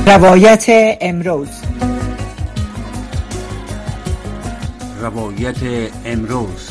روایت امروز. روایت امروز.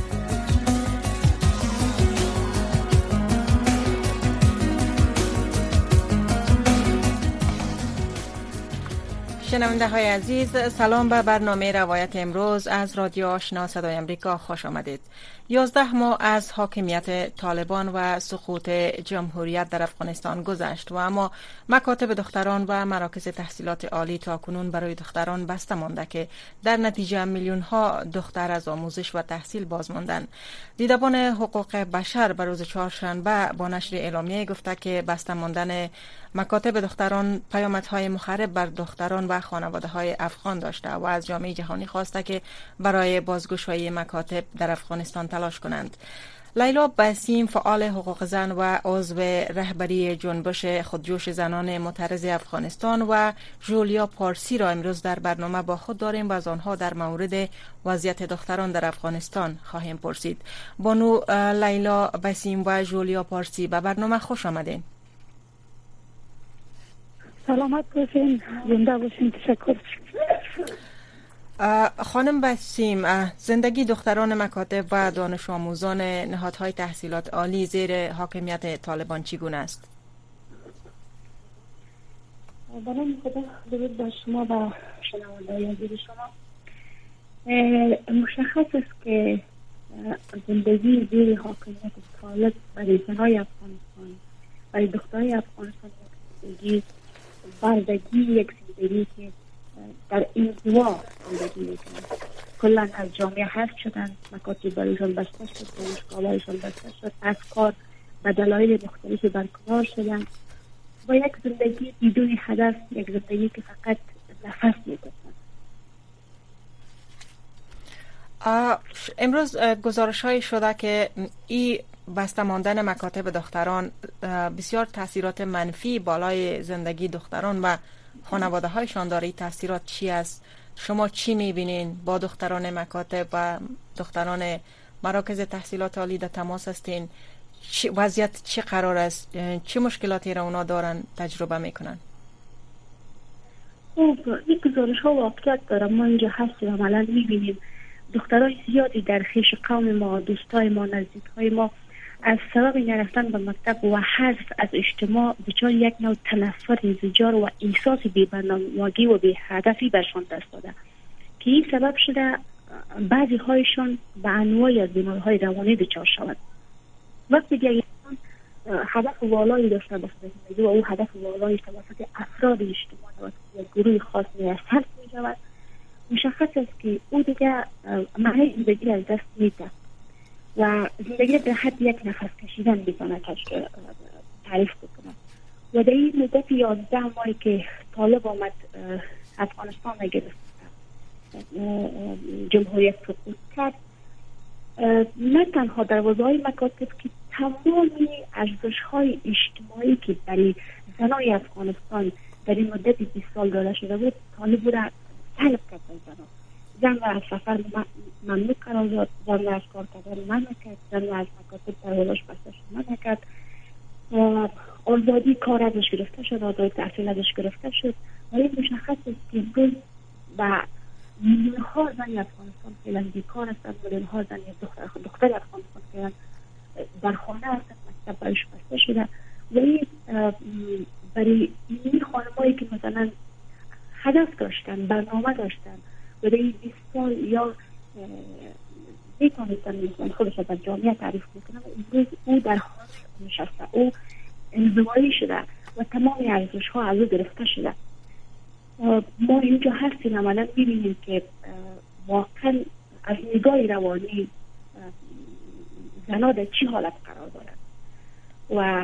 شنونده های عزیز، سلام به برنامه روایت امروز از رادیو آشنا صدای امریکا خوش آمدید. 11 ماه از حاکمیت طالبان و سقوط جمهوریت در افغانستان گذشت و اما مکاتب دختران و مراکز تحصیلات عالی تا کنون برای دختران بسته مانده که در نتیجه میلیون ها دختر از آموزش و تحصیل باز ماندند. دیدبان حقوق بشر بر روز چهارشنبه با نشر اعلامیه گفته که بسته ماندن مکاتب دختران پیامدهای مخرب بر دختران و خانواده‌های افغان داشته و از جامعه جهانی خواسته که برای بازگشایی مکاتب در افغانستان تلاش کنند. لیلا بسیم، فعال حقوق زن و عضو رهبری جنبش خودجوش زنان معترض افغانستان، و جولیا پارسی را امروز در برنامه با خود داریم و از آنها در مورد وضعیت دختران در افغانستان خواهیم پرسید. بانو لیلا بسیم و جولیا پارسی، به برنامه خوش آمدین. سلامت باشین، زنده باشین. تشکر. خانم بسیم، زندگی دختران مکاتب و دانش آموزان نهادهای تحصیلات عالی زیر حاکمیت طالبان چگونه است؟ به نام خدا، درود بر شما و شنونده‌های عزیز شما. مشخص است که زندگی زیر حاکمیت طالب برای زنهای افغانستان، برای دخترهای افغانستان زندگی بردگی، یک زندگی که در انزوا زندگی میکنند. کلا از جامعه حذف شدن، مکاتب برایشان بسته شد، دانشگاه برایشان بسته شد، از کار به دلایل مختلفی برکنار شدن و یک زندگی بدون هدف، یک زندگی که فقط نفس میکشند. امروز گزارش های شده که این بسته ماندن مکاتب دختران بسیار تاثیرات منفی بالای زندگی دختران و خانواده هایشان داره. تاثیرات چی است؟ شما چی میبینین؟ با دختران مکاتب و دختران مراکز تحصیلات عالی در تماس هستین؟ وضعیت چی قرار است؟ چه مشکلاتی را اونا دارن تجربه میکنن؟ این گزارش ها واقعیت داره. ما اینجا هستیم، عملا میبینیم دخترای زیادی در خیش قوم ما، دوستای ما، نزدیکای ما از سبب نرفتن به مکتب و حذف از اجتماع دچار یک نوع تنفر، انزجار و احساس بی‌برنامگی و بی هدفی برشان دست داده که این سبب شده بعضی هایشان به انواعی از بیماری‌های روانی دچار شود. وقتی که انسان هدف والایی داشته باشه زندگی و او هدف والایی توسط افراد اجتماعی و یک گروه خاص حذف می‌شود، مشخص است که او دیگه معنی زندگی از دست میده و زندگی به حد یک نفس کشیدن میتونه تعریف بکنه. و در این مدت 11 ماهی که طالب آمد افغانستان را گرفت، جمهوریت سقوط کرد، نه تنها دروازه‌های مکاتب که تمامی ارزش‌های اجتماعی که برای زنای افغانستان در این مدت 20 سال داده شده بود، طالب را سلب کرد. زن را از سفر ممنوع قرار داد، زن را از کار کردن منع کرد، زن را از مکاتب دروازه‌اش بسته شد منع کرد، آزادی کار ازش گرفته شد، آزادی تحصیل ازش گرفته شد. و این مشخص است که امروز و میلیون‌ها زن افغانستان فعلا بیکار هستند، میلیون‌ها زن دختر افغانستان فعلا در خانه هستند، مکتب برایش بسته شده. و این برای این خانم‌هایی که مثلا هدف داشتن، برنامه داشتن و در این 20 سال یا میتونستن خودش در جامعه تعریف میکنن، امروز او در خانه نشسته، او انزوایی شده و تمامی ارزش ها از او گرفته شده. ما اینجا هستیم، عملا میبینیم که واقعا از نگاه روانی زنها در چی حالت قرار دارند و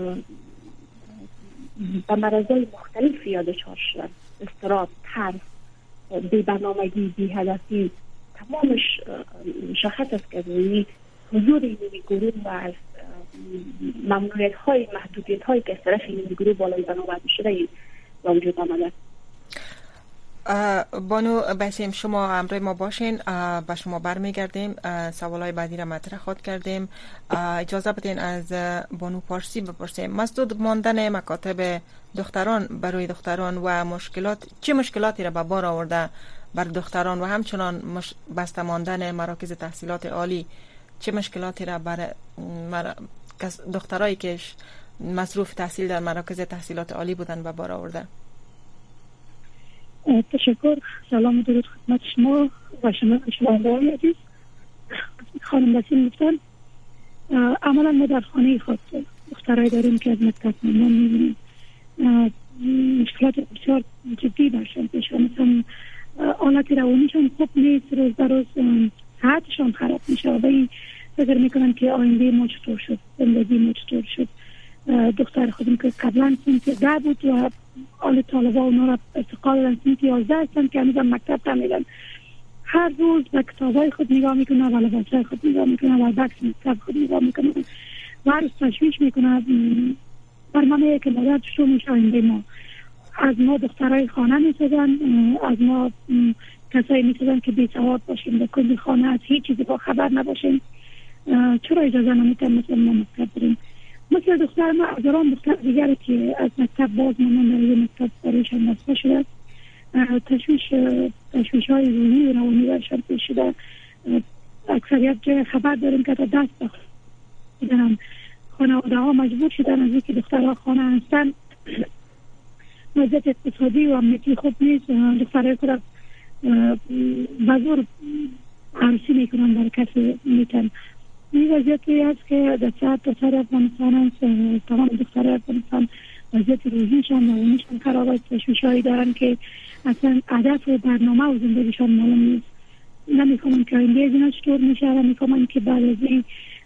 به مرضای مختلف دچار شدن، اضطراب، ترس، بی برنامگی، بی هدفی، تمامش شخص است که حضور این گروه و از ممنوعیت های، محدودیت هایی که از طرف این گروه بالای بنا برداشته شده و وجود آمده. بانو بسیم، شما همراه ما باشین، به شما برمیگردیم. سوالای بعدی را مطرح خود کردیم. اجازه بدین از بانو پارسی بپرسیم. مسدود ماندن مکاتب دختران برای دختران و چه مشکلاتی را به بار آورده بر دختران و همچنان بسته ماندن مراکز تحصیلات عالی چه مشکلاتی را بر دخترایی که مصروف تحصیل در مراکز تحصیلات عالی بودن به بار آورده؟ تشکر. سلام و درود خدمت شما و شنوندگان عزیز. خانم بسیم گفتن عملا ما در خانه خود دخترایی داریم که از مکتب ماندن می‌بینیم. مشکلات بسیار جدی برشان پیش آمده. مثلا حالت روانیشان خوب نیست، روز به روز صحتشان خراب میشه و این فکر میکنن که آینده ما چطور شد، زندگی ما چطور شد. دختر خودم که قبلا سنت 10 بود و حال طالبا اونا را ارتقا دادن سنت 11 هستن که هنوز مکتب تمیدن. هر روز به کتابای خود نگاه میکنه و لباسای خود نگاه میکنه و بکس مکتب خود نگاه میکنه و هر روز تشویش میکنه برنامه که مادر چطور میشه آینده ما. از ما دخترای خانه میسازن، از ما کسایی میسازن که بی‌سواد باشیم، به کلی خانه از هیچ چیزی با خبر نباشیم. چرا اجازه نمیتن مثلا ما مکتب بریم؟ مثل دختر ما هزاران دختر دیگری که از مکتب باز مانند در یک مکتب برایشان بسته شده، تشویش های روحی و روانی برشان پیش شده. اکثریت جای خبر داریم که تا دست بخوردن خانواده ها مجبور شدن از اینکه دخترها خانه هستن وضعیت اقتصادی و امنیتی خوب نیست، دخترهای خود به زور عروسی میکنن در کسی میتن. این وضعیتی هست که در سر افغانستان هست. تمام دخترهای افغانستان وضعیت روحیشان و روانیشان خراب است. تشویش‌هایی دارن که اصلا هدف و برنامه و زندگیشان معلوم نیست. نمی‌فهمن که آینده از اینا چطور میشه، نمی‌فهمن که بعد از این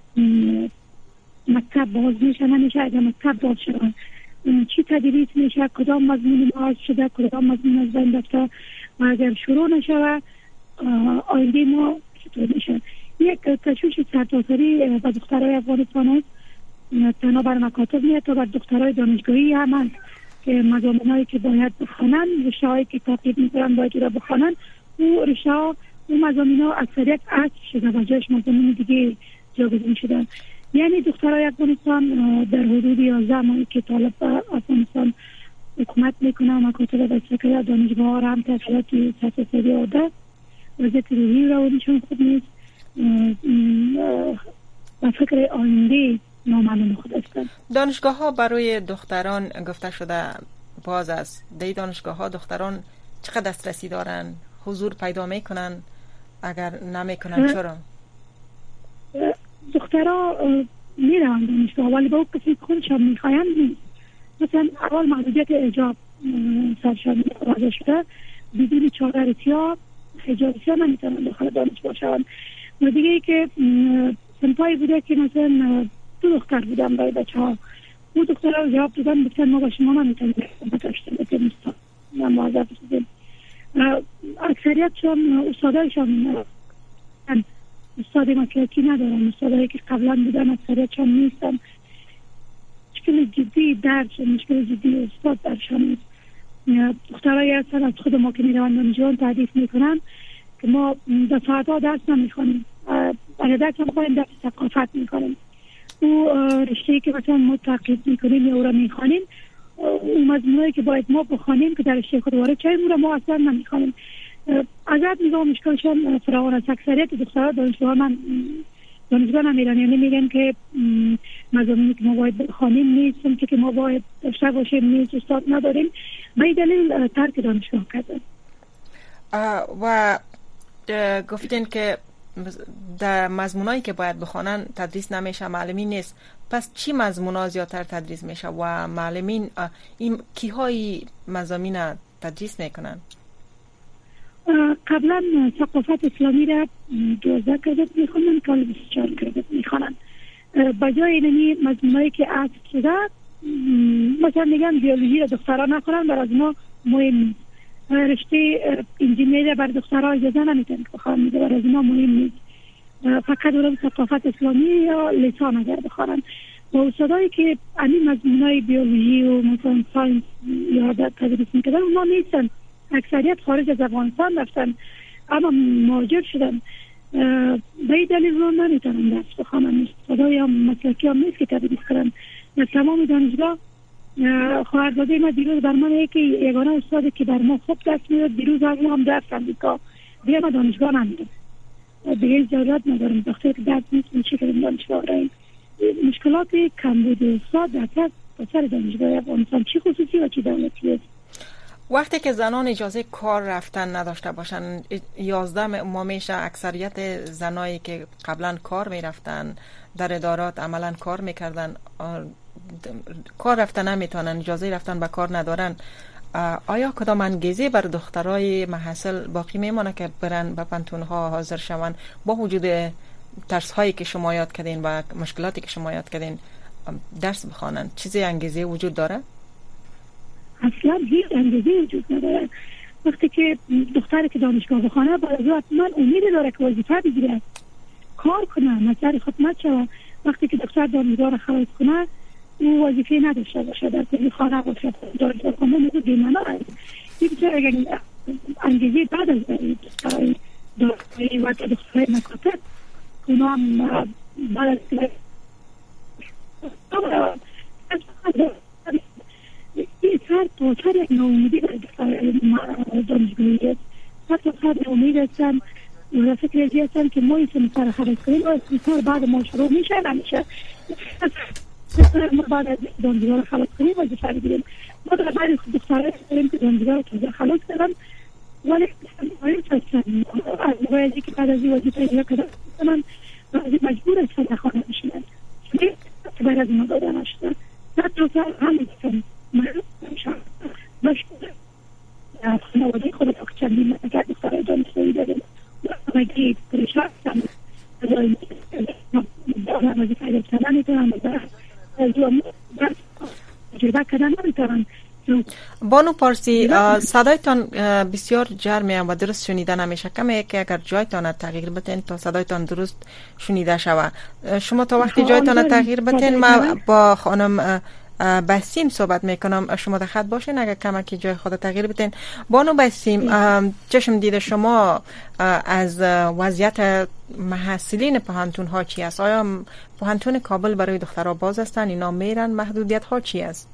مکتب باز میشه نمیشه. اگر مکتب باز شدن چی تدریس میشه، کدام مضمون باز شده، کدام مضمون از بین رفته و اگر شروع نشه آینده ما چطور میشه. یک تشویش سرتاسری به دخترای افغانستان است. تنها بر مکاتب نیست تا بر دخترای دانشگاهی هم هست که مضامینایی که باید بخوانن، رشته هایی که تاکید میکنن باید را بخوانن، او رشته ها او مضامینا اکثریت عطف شده و جاش مضامین دیگه جاگزین شدن. یعنی دخترای افغانستان در حدود 11 ماهی که طالب افغانستان حکومت میکنه مکاتب بسیار دانشگاه ها را هم تحصیلات سرتاسری آورده، وضعیت روحی و روانیشان خوب نیست و فکر آینده نامعلوم خود هستند. دانشگاه ها برای دختران گفته شده باز است. در دانشگاه ها دختران چقدر دسترسی دارن؟ حضور پیدا میکنن؟ اگر نمیکنن چرا؟ دخترها میرن دانشگاه ولی با اون کسی خودشان میخواین نیست. مثلا اول محدودیت حجاب سرشان وضع شده، بدون چادر سیاه حجاب سیاه نمیتونن داخل دانشگاه شون. و دیگه ای که سنفایی بوده که مثلا 2 دختر بودن برای بچه ها، اون دخترها جواب دادن بسیار ما با شما نمیتونیم بتاشتیم بکنیم موظف شدیم. اکثریت چون استادایشان استاد مسلکی ندارن، استادایی که قبلا بودن اکثریت چون نیستن. مشکل جدی درس، مشکل جدی استاد درشان نیست. دخترایی هستن از خود ما که میروند دانشجویان تعریف میکنن که ما دفعاتها درس نمیخوانیم، برای درس هم خواهیم درس ثقافت میکنیم. او رشته‌ای که مثلا ما تعقیب میکنیم یا او را میخوانیم، اون مضمونایی که باید ما بخوانیم که در رشته خود وارد شویم او را ما اصلا نمیخوانیم. عذاب نگاه مشکلشان فراوان است. اکثریت دخترها دانشگاه نمیرن، یعنی میگن که مضامینی که ما باید بخوانیم نیستم که ما باید داشته باشیم نیست، استاد نداریم. به این دلیل ترک دانشگاه کردن. و گفتین که در مضمونایی که باید بخوانن تدریس نمیشه، معلمین نیست. پس چی مضمونا زیادتر تدریس میشه و معلمین این کیهای مضامین تدریس میکنن؟ قبلا ثقافت اسلامی را 12 کردت میخوانن، کال 24 کردت میخوانن. بجای اینمی مضمونایی که عطف شده مثلا میگن بیولوژی را دخترها نخوانن، برای از ما مهم نیست. رشته انجینری بر دخترها اجازه نمیتن که بخوانن، برای از ما مهم نیست. فقط برای ثقافت اسلامی یا لسان اگر بخوانن. و استادایی که همین مضمونای بیولوژی و مثلا ساینس یا تدریس میکنن اونا نیستن. اکثریت خارج از افغانستان رفتن اما مهاجر شدن. به این دلیل رو نمیتونن درس بخوانن، صدای هم مسلکی هم نیست که تدریس کنن. در تمام دانشگاه خواهرزاده ما دیروز بر من یکی یگانه استادی که بر ما خوب درس میداد دیروز هم درس امریکا دیگه ما دانشگاه نمیدم، دیگه ضرورت ندارم دکتر که درس نیست میشه که دانشگاه راییم. مشکلات کمبود استاد در سر دانشگاه افغانستان چی خصوصی و چی دولتی است. وقتی که زنان اجازه کار رفتن نداشته باشن 11 ما میشه اکثریت زنایی که قبلا کار میرفتن در ادارات عملا کار میکردن کار رفتن نمیتونن، اجازه رفتن به کار ندارن. آیا کدام انگیزه بر دخترای محصل باقی میمونه که برن به پانتونها حاضر شون با وجود درس هایی که شما یاد کردین و مشکلاتی که شما یاد کردین درس بخوانن؟ چیزی انگیزه وجود داره؟ اصلا هیچ انگیزه وجود نداره. وقتی که دختری که دانشگاه بخونه باید حتما امید داره که وظیفه بگیره، کار کنه، مسئله خدمت شوه. وقتی که دکتر دانشگاه را خلاص کنه او وظیفه نداشته باشه، در کلی خانه باشه، دانشگاه کنه میگه بیمانا است. این بسیار اگر انگیزه بعد از دخترهای دانشگاهی و دخترهای مکاتب اونا هم بعد از این سر یک ناامیدی برای دخترهای دانشگاهی است. سر ناامید هستن و فکر ازی هستن که ما این سر خلاص کنیم و سر بعد ما شروع میشه نمیشه. ما بعد از دانشگاه رو خلاص کنیم وظیفه بگیریم. ما در بعد دخترهای داریم که دانشگاه رو تازه خلاص کردن ولی هستن از موقعی که بعد از این وظیفه دیگه کردن بعضی مجبور هستن خانه بشینن که برای از اینا داده نشدن. در دوتر همین هستن مشکل خانواده خود که چندین نگه دخترهای دانشگاهی داریم مگه پریشان هستن دارن وظیفه داشتن نمیتونن تجربه کردن نمیتونن. بانو پارسی صدایتان بسیار جرمه و درست شنیده نمیشه. کمی که اگر جایتان تغییر بتین تا صدایتان درست شنیده شوه. شما تا وقتی جایتان تغییر بتین ما با خانم بسیم صحبت میکنم، شما در خط باشین اگر کمکی جای خود تغییر بتین. بانو بسیم چشم دیده شما از وضعیت محصلین پوهنتون ها چی است؟ آیا پوهنتون کابل برای دخترها باز هستن؟ اینا میرن؟ محدودیت ها چی است؟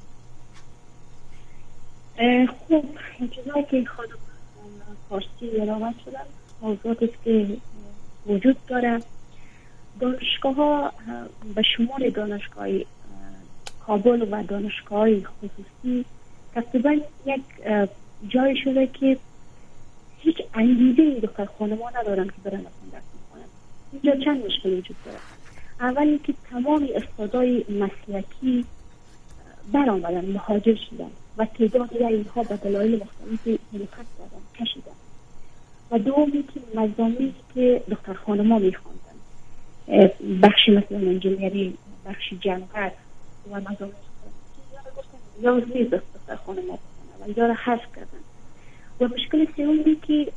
خب چیزایی که خانم پارسی ارائه شدن موضوعاتی که وجود داره. دانشگاه ها به شمول دانشگاه کابل و دانشگاه خصوصی تقریبا یک جای شده که هیچ انگیزه دختر خانمان ندارن که برن اصلا درس بخونن. اینجا چند مشکل وجود داره. اولی که تمام استادای مسلکی برآمدن مهاجر شدن و تعدادی اینها به دلایل مختلفی حرکت کردن کشیدن. و دومی که مضامینی که دختر خانمان میخواندن بخشی مثلا انجینیری، بخشی جمعیت و مضامین یا نیز دختر خانمان بخونن و یا را حذف کردن. و مشکل سومی که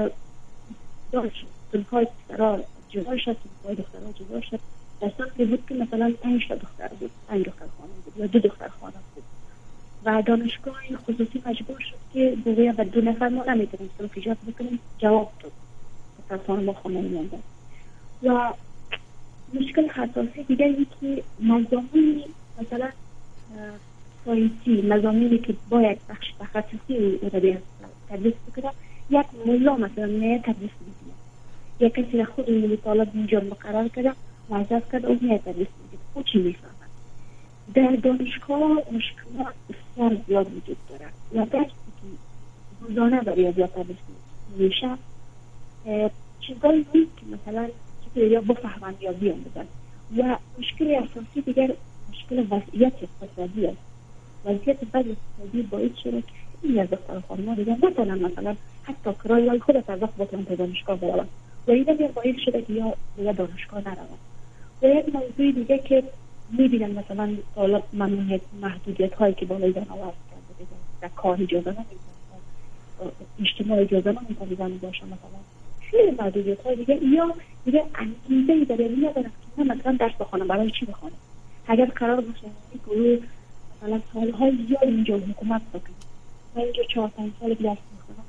دانشگاه دخترها جدا شد، دخترها جدا شد. در سطحی بود که مثلا 5 دختر بود، 5 دختر خانم بود یا 2 دختر خانم بود و دانشگاه خصوصی مجبور شد که بگوید و 2 نفر ما نمیتونیم صرف ایجاد بکنیم. جواب داد دختر خانم با خانه میاندن. و مشکل حساسی دیگری که مضامین مثلا ساینسی، مضامینی که باید بخش تخصصی او را تدریس بکنه، یک مولا مثلا نه تدریس میکنه، یک کسی خود این طالب اینجا مقرر کرده معزز کرده اون نه تدریس میکنه. او چی میفهمه؟ در دانشگاه مشکلات بسیار زیاد وجود داره و درسی که روزانه برای ریاضیات تدریس میشه چیزایی نیست که مثلا چیزی یا بفهمن یا بیاموزن. و مشکل اساسی دیگر مشکل وضعیت اقتصادی است. وضعیت بد اقتصادی باعث شده که خیلی از دختر خانم‌ها دیگر نتونن مثلا حتی کرایه‌های خود از وقت بتونن به دانشگاه برون و این دیگر باعث شده که یا دانشگاه نرون. و یک موضوع دیگه که میبینن مثلا طالب ممنوعیت محدودیت هایی که بالای زن آورد کرده در کار اجازه نمیدن، اجتماع اجازه نمیدن باشن، مثلا خیلی محدودیت های یا دیگه انگیزه‌ای در این ندارن که مثلا درس بخونم. برای چی بخونم؟ اگر قرار باشه این گروه مثلا سالهای زیاد اینجا حکومت بکنه و اینجا 4-5 سال درس میخونم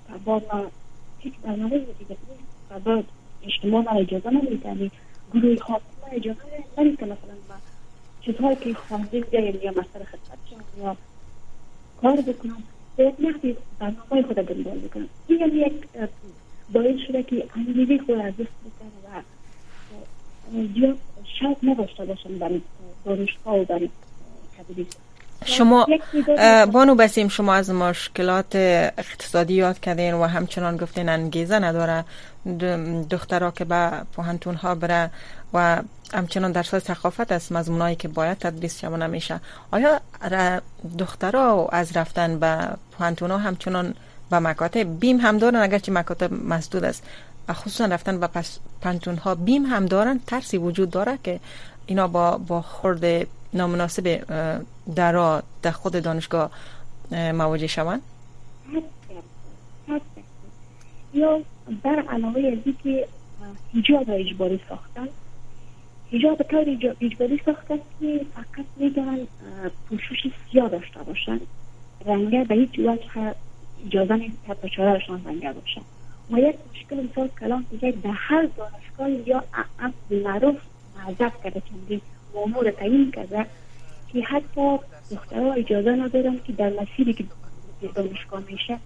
با ما هیچ برنامه دیگه نیست و اجتماع ما اجازه نمیدن، گروه خاص ما اجازه نمیدن مثلا ما چطور که خواندیم بیایم یا مثلا خدمت شما یا کار بکنم باید نحوی برنامه خود دنبال بکنم. این یک باعث شده که انگیزه خود از دست بکنه و یا شاید نداشته باشم در دانشگاه و در تدریس. شما بانو بسیم، شما از مشکلات اقتصادی یاد کردین و همچنان گفتین انگیزه نداره دخترها که به پوهنتون ها بره و همچنان درس‌های ثقافت است مضمونایی که باید تدریس شما نمیشه. آیا دخترها از رفتن به پوهنتون ها همچنان به مکاتب بیم هم دارن؟ اگرچه مکاتب مسدود است، خصوصا رفتن به پوهنتون ها بیم هم دارن؟ ترسی وجود داره که اینا با خورد نامناسب در خود دانشگاه مواجه شوند؟ یا بر علاوه از این که حجاب اجباری ساختن، حجاب طور اجباری ساختن که فقط میگن پوشش سیاه داشته باشن، رنگه به هیچ وجه اجازه نیست حتی چهارهشان رنگه باشن. و یک مشکل مثال کلام دیگه در هر دانشگاه یا معروف معذب کرده چندی مامور تعیین کرده که حتی دخترها اجازه ندارن که در مسیری که دانشگاه میشه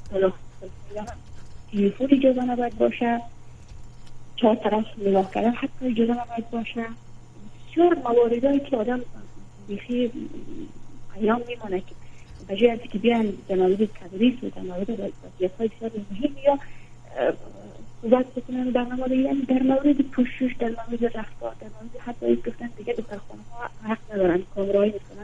تلفن اجازه نباید باشه، چهار طرف نگاه کردن حتی اجازه نباید باشه. بسیار مواردهایی که آدم بیخی ایام میمانه که بجای از که بیان در مورد تدریس و در مورد وضعیت‌های بسیار مهم یا صحبت بکنن در مورد، یعنی در مورد پوشش، در مورد رفتار، در مورد حتی گفتن دیگه دخترخانه ها حق ندارن کامرایی مثلا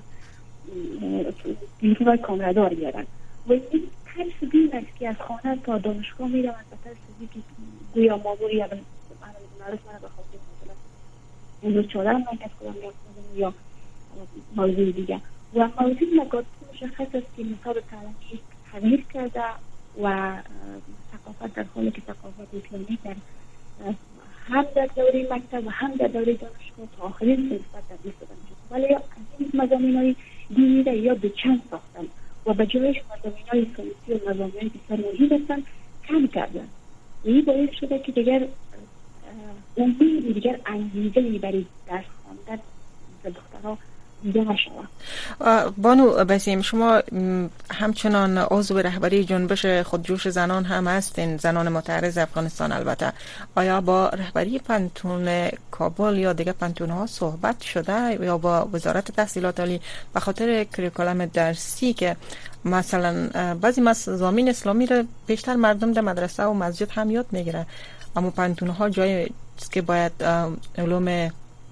تلفن کامرادار بیارن. و این ترس دین است که از خانه تا دانشگاه میرن و ترس دین که گویا ماموری یا معروف منه بخواهد مثلا امروز چادر هم نکت کنم یا موضوع دیگه. و موضوع مکاتب مشخص است که نصاب تعلیمی تغییر کرده و ثقافت در حالی که ثقافت اسلامی در هم در دوره مکتب و هم در دوره دانشگاه تا آخرین سنفت تدریس شده میشه، ولی از این مضامین‌های دینی را یا به چند ساختن و به جایش مضامین‌های سنتی و مضامین‌های بسیار مهم هستن کم کردن. این باعث شده که دیگر امید دیگر انگیزه‌ای برای درس خواندن به دخترها دیده نشود. بانو بسیم، شما همچنان عضو رهبری جنبش خودجوش زنان هم هستین، زنان متعرض افغانستان. البته آیا با رهبری پانتون کابل یا دیگه پانتون ها صحبت شده یا با وزارت تحصیلات عالی به خاطر کریکولم درسی که مثلا بعضی مضامین اسلامی رو بیشتر مردم در مدرسه و مسجد هم یاد میگیرن، اما پانتون ها جایی که باید علوم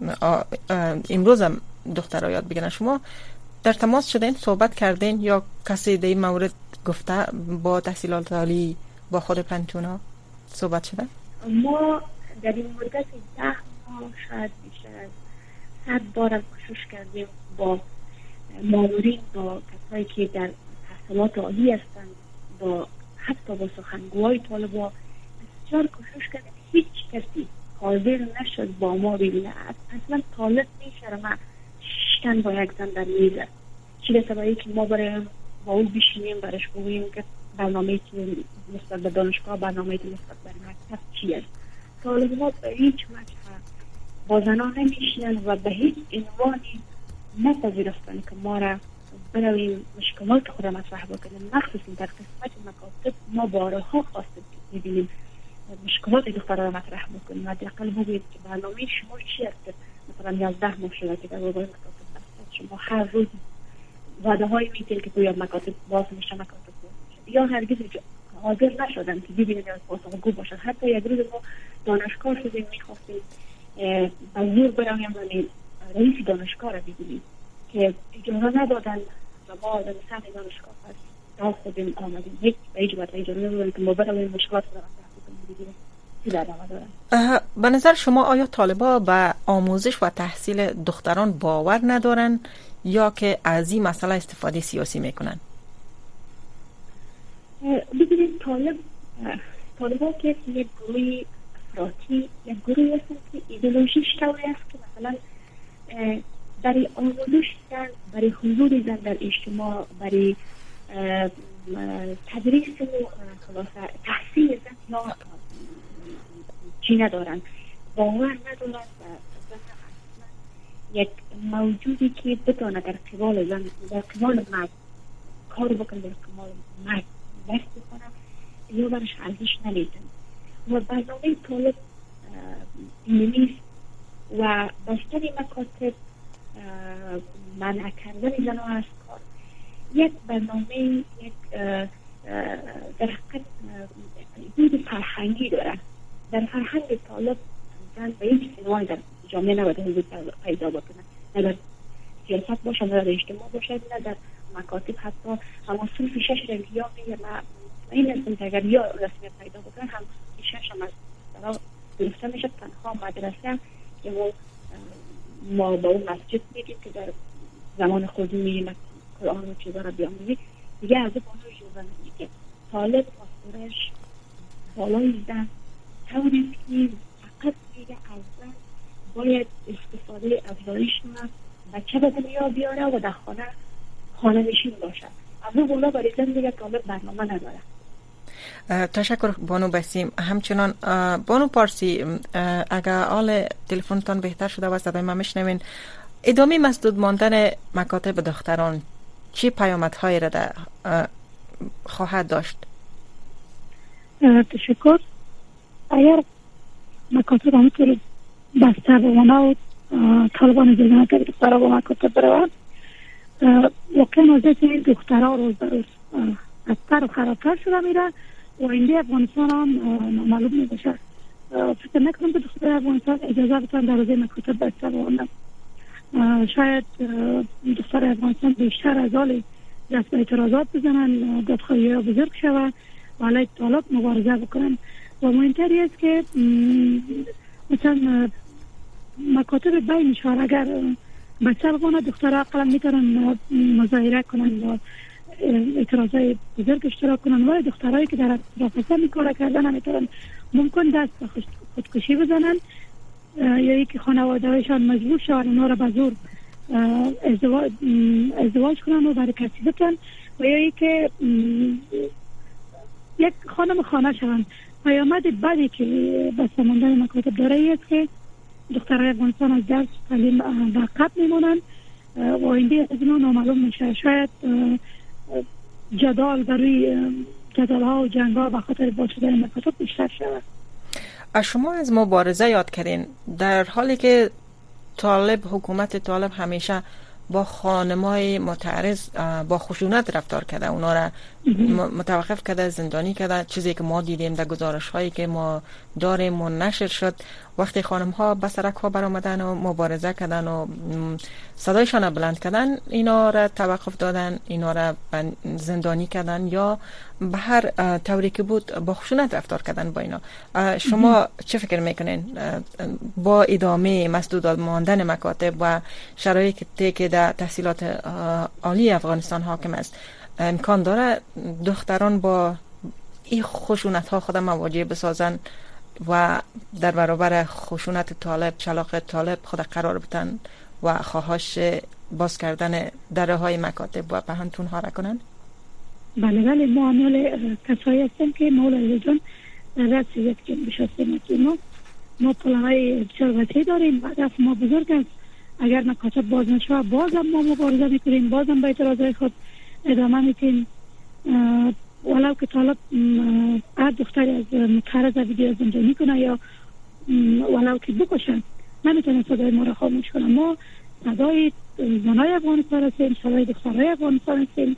امروز هم دخترها یاد بگیرن؟ شما در تماس شدین، صحبت کردین یا کسی در این مورد گفته با تحصیلات عالی با خود پانتونا صحبت شده؟ ما در این مدت 10 ماه شاید بیشتر از 100 بار کوشش کردیم با مامورین، با کسایی که در تحصیلات عالی هستند، با حتی با سخنگوهای طالبا بسیار کوشش کردیم. هیچ کسی حاضر نشد با ما ببینه. اصلا طالب میشرمه شتن با یک زن در میزه، چی به سبایی که ما برای با او بشینیم برش بگوییم که برنامه که نسبت به دانشگاه، برنامه که نسبت به مکتب چی است. طالب ما به هیچ وجه با زنان نمیشینن و به هیچ عنوانی نپذیرفتن که ما را برویم مشکلات خود را مطرح بکنیم. مخصوصا در قسمت مکاتب ما بارها خواستیم که ببینیم مشکلات دخترها را مطرح بکنیم. حداقل بگویید که برنامه شما چی است. مثلا 11 ماه شده که در واقع مکاتب هست، شما هر روز وعده های میتین که توی مکاتب باز میشه، مکاتب باز میشه، یا هرگز حاضر نشدن که ببینید از پاسخگو باشد. حتی یک روز ما دانشگاه شدیم میخواستیم از زور برویم و رئیس دانشگاه را ببینیم که اجازه ندادن و ما در سطح دانشگاه هست داز خودیم آمدیم. هیچ وقت اجازه ندادن که ما برویم مشکلات را بکنیم. به نظر شما آیا طالبا به آموزش و تحصیل دختران باور ندارن یا که از این مسئله استفاده سیاسی میکنن؟ ببینید طالبا که یک گروه افراطی، یک گروه هستن که ایدئولوژیش طوری است که مثلا برای آموزش زن، برای حضور زن در اجتماع، برای تدریس و خلاصه تحصیل زن یا چی ندارن، باور ندارن و زن اصلا یک موجودی که بتونه در قبال زن، در قبال مرد کار بکنه، در قبال مرد دست بکنه یا برش ارزش نمیدن. و برنامه طالب نیست و بستن مکاتب، منع کردن زن از کار یک برنامه، یک در حقیقت حدود فرهنگی داره. در فرهنگ طالب زن به هیچ عنوان در جامعه نباید حضور پیدا بکنه، نه در سیاست باشه، نه در اجتماع باشه، نه در مکاتب. حتی همون صنف 6 رنگی ها میگه این هستم که اگر یا رسمیت پیدا بکنن هم 6 هم از برای گرفته میشه. تنها مدرسه که ما با اون مسجد میگیم که در زمان خودی میگیم قرآن و چیزا را بیاموزی، دیگه از اون جوزه نمیگه. طالب پاسپورش بالای زن طوری که فقط میگه از زن باید استفاده افزایش کنه، بچه به دنیا بیاره و در خانه نشین باشه. از اون بولا برای زن دیگه طالب برنامه نداره. تشکر بانو بسیم. همچنان بانو پارسی، اگر حال تلفنتان بهتر شده و صدای ما میشنوین، ادامه مسدود ماندن مکاتب دختران چی پیامدهایی را خواهد داشت؟ تشکر. اگر مکاتب همینطور بسته بمانه و طالبان اجازه نده دخترها با مکاتب بروند، واقعا وضعیت این دخترها روز به روز بدتر و خرابتر شده میره و اینده افغانستان هم نامعلوم میباشه. فکر نکنم که دختر افغانستان اجازه بتن در روزه مکاتب بسته بمانه. شاید دختر افغانستان بیشتر از حال دست به اعتراضات بزنن، دادخواهی ها بزرگ شود و علیه طالب مبارزه بکنن. و مهمتری است که مثلا مکاتب بینشان اگر بچه بمانه، دخترها اقلا میتونن مظاهره کنن و اعتراضای بزرگ اشتراک کنن، ولی دخترهایی که در اطراف میکاره کردن نمیتونن، ممکن دست به خودکشی بزنن یا اینکه خانواده هایشان مجبور شوند اونا را به زور ازدواج کنن و برای کسی بتن، و یا اینکه یک خانم خانه شوند. پیامد بعدی که بسته ماندن مکاتب داره ای است که دخترهای افغانستان از درس تعلیم به عقب میمونن و اینده از اینا نامعلوم میشه. شاید جدال برای جدال ها و جنگ ها به خاطر باز شدن مکاتب بیشتر شود. شما از مبارزه یاد کردین، در حالی که حکومت طالب همیشه با خانمای معترض با خشونت رفتار کرده، اونا را متوقف کرده، زندانی کرده. چیزی که ما دیدیم در گزارش هایی که ما داریم و نشر شد، وقتی خانم ها به سرک ها برآمدن و مبارزه کردن و صدایشان را بلند کردن، اینا را توقف دادن، اینا را زندانی کردن یا به هر طوری که بود با خشونت رفتار کردن با اینا. شما چه فکر میکنین با ادامه مسدود ماندن مکاتب و شرایطی که در تحصیلات عالی افغانستان حاکم است، امکان داره دختران با این خشونت ها خود مواجه بسازن و در برابر خشونت طالب، چلاق طالب خود قرار بتن و خواهش باز کردن دره های مکاتب و پهنتون ها را کنن؟ بله، ما عمل کسایی هستیم که مولا جان رسیت که بشستیم ما پلهای بسیار وسیع داریم. هدف ما بزرگ است. اگر مکاتب باز نشه بازم ما مبارزه میکنیم، بازم به اعتراضهای خود ادامه میتیم، ولو که طالب هر دختری از متحرز ویدیو زندانی کنه یا ولو که بکشن، نمیتونه صدای ما را خاموش کنه. ما صدای زنای افغانستان هستیم، صدای دخترهای افغانستان هستیم.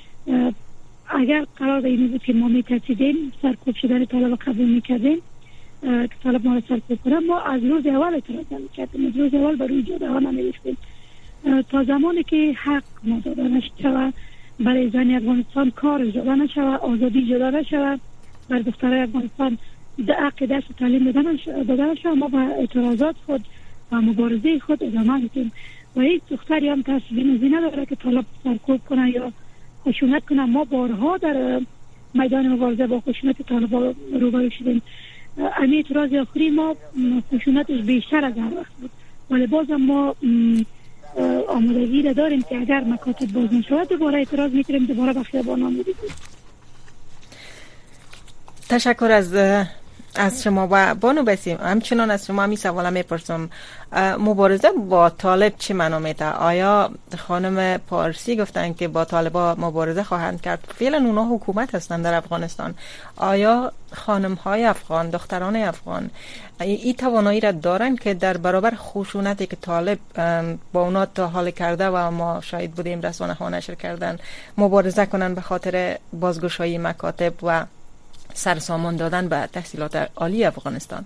اگر قرار به اینی بود که ما میترسیدیم سرکوب شدن طالب قبول میکردیم که طالب ما را سرکوب کنه، ما از روز اول اعتراض میکردیم، از روز اول برای جاده ها نمیریختیم تا زمانی که حق ما داده نشود، برای زن افغانستان کار جدا نشود، آزادی جدا نشود، برای دخترای افغانستان حق دست تعلیم داده نشود. ما با اعتراضات خود و مبارزه خود ادامه میدیم و هیچ دختری هم تصمیم نداره که طالب سرکوب کنه یا خشونت کنه. ما بارها در میدان مبارزه با خشونت طالب روبرو شدیم. امی اعتراض آخری ما خشونتش بیشتر از هر وقت بود، ولی بازم ما آمادگی داریم که اگر مکاتب باز نشود دوباره اعتراض میکنیم، دوباره به خیابان آماده تشکر از شما و بانو بسیم. همچنان از شما می سوال میپرسم، مبارزه با طالب چه معنا میده؟ آیا خانم پارسی گفتن که با طالبا مبارزه خواهند کرد؟ فعلا اونا حکومت هستند در افغانستان. آیا خانم های افغان، دختران افغان این توانایی را دارن که در برابر خشونتی که طالب با اونا تا حال کرده و ما شاهد بودیم رسانه ها نشر کردن مبارزه کنن به خاطر بازگشایی مکاتب و سرسامان دادن به تحصیلات عالی افغانستان؟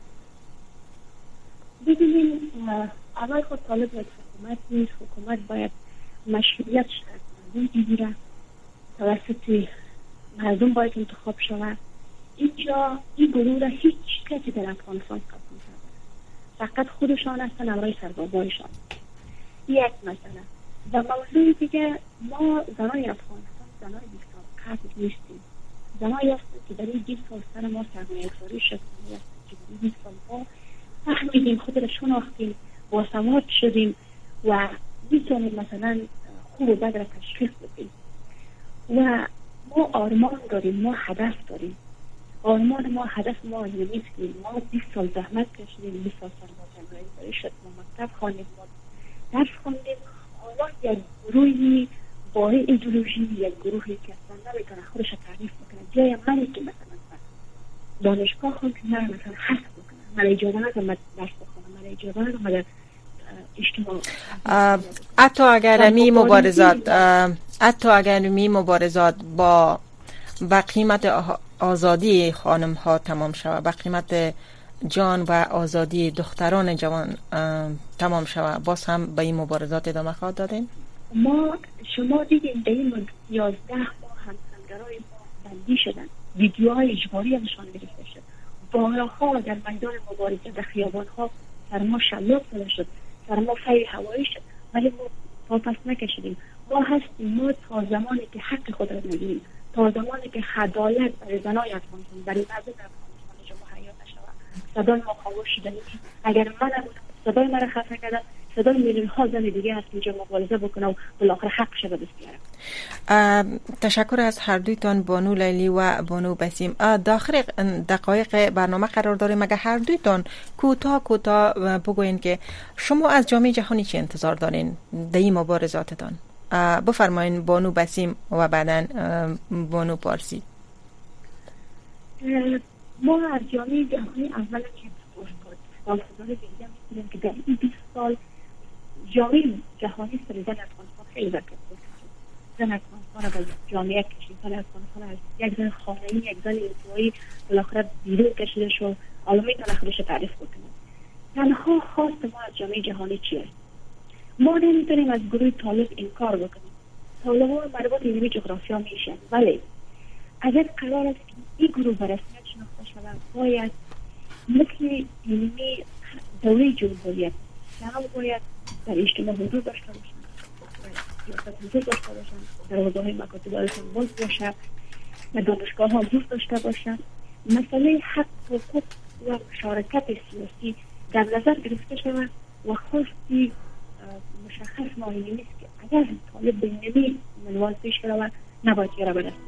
ببینیم، اول خود طالب یک حکومت نیست. حکومت باید مشروعیت از مردم بگیره، توسط مردم باید انتخاب شود. اینجا این گروه را هیچ کسی در افغانستان قبول نکرده، فقط خودشان هستن امرای سربازایشان. یک مسئله. و موضوع دیگه، ما زنای افغانستان زنای بی‌سابقه قتل نیستیم. زنایی هستن که در این 20 سال سر ما سرمایه‌گذاری شد، که در این 20 سال ما فهمیدیم، خود را شناختیم، باسواد شدیم و میتونیم مثلا خوب و بد را تشخیص بدیم. و ما آرمان داریم، ما هدف داریم. آرمان ما، هدف ما نیست که ما 20 سال زحمت کشیدیم، 20 سال سرمایه‌گذاری شد، ما مکتب خواندیم، ما درس خواندیم. حالا یک گروهی با ایدئولوژی، یک گروهی که اصلا نمیتونه خودش تعریف بکنه، جای منی که مثلا دانشگاه خوندم، من مثلا حس بکنم، من اجازه ندارم درس بخونم، من اجازه ندارم اجتماع. حتی اگر می مبارزات با قیمت آزادی خانم ها تمام شود، با قیمت جان و آزادی دختران جوان تمام شود، باز هم به این مبارزات ادامه خواهد دادیم؟ شما دیدین در این 11 ماه همسرگرای ما بندی شدن، ویدیوهای اجباری همشان گرفته شد، بارها در میدان مبارزه در خیابانها سر ما شلاق زده شد، سر ما فیر هوایی شد، ولی ما واپس نکشیدیم. ما هستیم، ما تا زمانی که حق خود را نگیریم، تا زمانی که عدالت برای زنای افغانستان، برای مردم افغانستان شما حیات نشود، صدای ما خاموش شده نیست. اگر من صدای مرا خفه کردن، صدای میلیون ها زن دیگه هست اینجا مبارزه بکنه و بالاخره حق شده دست بیاره. تشکر از هر دویتان، بانو لیلی و بانو بسیم. داخل دقایق برنامه قرار داریم، مگر هر دویتان کوتاه بگوین که شما از جامعه جهانی چه انتظار دارین در این مبارزاتتان؟ بفرمایین بانو بسیم و بعداً بانو پارسی. ما از جامعه جهانی اولا که سال‌سال دیگه می‌بینیم که در این 20 سال جامعه جهانی سر زن افغانستان خیلی برکت کرد. زن افغانستان را به جامعه کشید، زن افغانستان از یک زن خانه‌ای، یک زن انتوایی بالاخره بیرون کشیده شد، حالا میتونه خودش تعریف بکنه. تنها خواست ما از جامعه جهانی چیه؟ ما نمیتونیم از گروه طالب انکار بکنیم. طالب‌ها مربوط علمی جغرافیا میشن، ولی اگر قرار است که این گروه به رسمیت شناخته شود، باید مثل علمی دوره جمهوریت شما باید در اجتماع حضور داشته باشند، سیاست حضور داشته باشند، در حوزه‌های مکاتب‌هایشان باز باشد، در دانشگاه‌ها حضور داشته باشند. مسئله حق، حقوق و مشارکت سیاسی در نظر گرفته شود و خواستی مشخص معینی نیست که اگر طالب به نمی منوال پیش برود نباید که را برسید.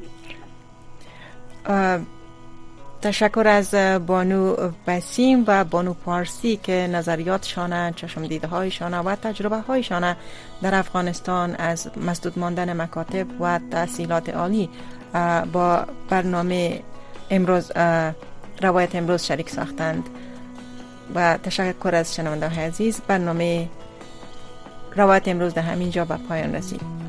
تشکر از بانو بسیم و بانو پارسی که نظریاتشان، چشم دیده هایشان و تجربه هایشان در افغانستان از مسدود ماندن مکاتب و تحصیلات عالی با برنامه امروز روایت امروز شریک ساختند. و تشکر از شنونده های عزیز. برنامه روایت امروز در همینجا به پایان رسید.